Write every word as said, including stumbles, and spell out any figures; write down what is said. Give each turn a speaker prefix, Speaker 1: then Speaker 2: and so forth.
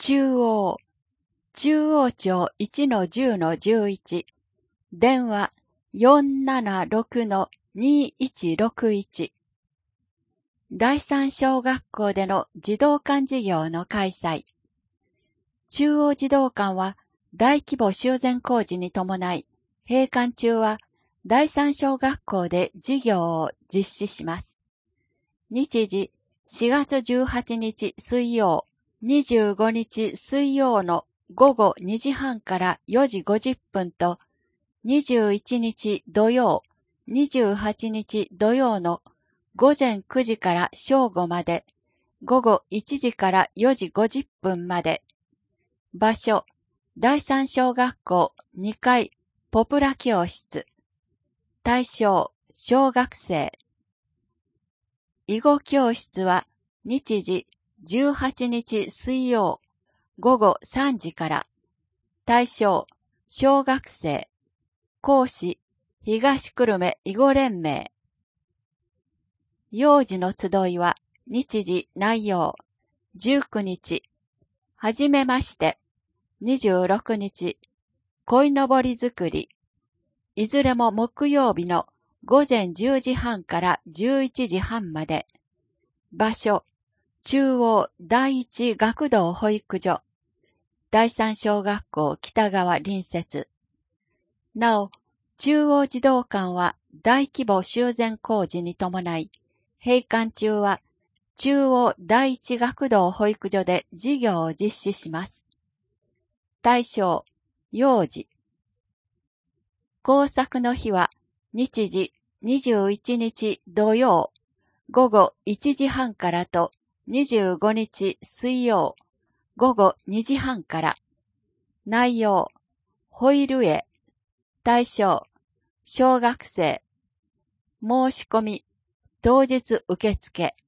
Speaker 1: 中央、中央町 いちのじゅうのじゅういち、電話 よんななろくのにいちろくいち。第三小学校での児童館事業の開催。中央児童館は大規模修繕工事に伴い、閉館中は第三小学校で事業を実施します。日時しがつじゅうはちにち水曜、にじゅうごにち水曜のごごにじはんからよじごじゅっぷんと、にじゅういちにち土曜、にじゅうはちにち土曜のごぜんくじから正午まで、ごごいちじからよじごじゅっぷんまで。場所、第三小学校にかいポプラ教室。対象、小学生。囲碁教室は日時じゅうはちにち水曜ごごさんじから。対象、小学生。講師、東久留米囲碁連盟。幼児の集いは日時内容じゅうくにち。はじめまして。にじゅうろくにち。鯉のぼり作り。いずれも木曜日のごぜんじゅうじはんからじゅういちじはんまで。場所、中央第一学童保育所。第三小学校北側隣接。なお、中央児童館は大規模修繕工事に伴い、閉館中は中央第一学童保育所で事業を実施します。対象、幼児。工作の日は日時にじゅういちにち土曜ごごいちじはんからとにじゅうごにち水曜ごごにじはんから。内容、ホイル絵。対象、小学生。申し込み、当日受付。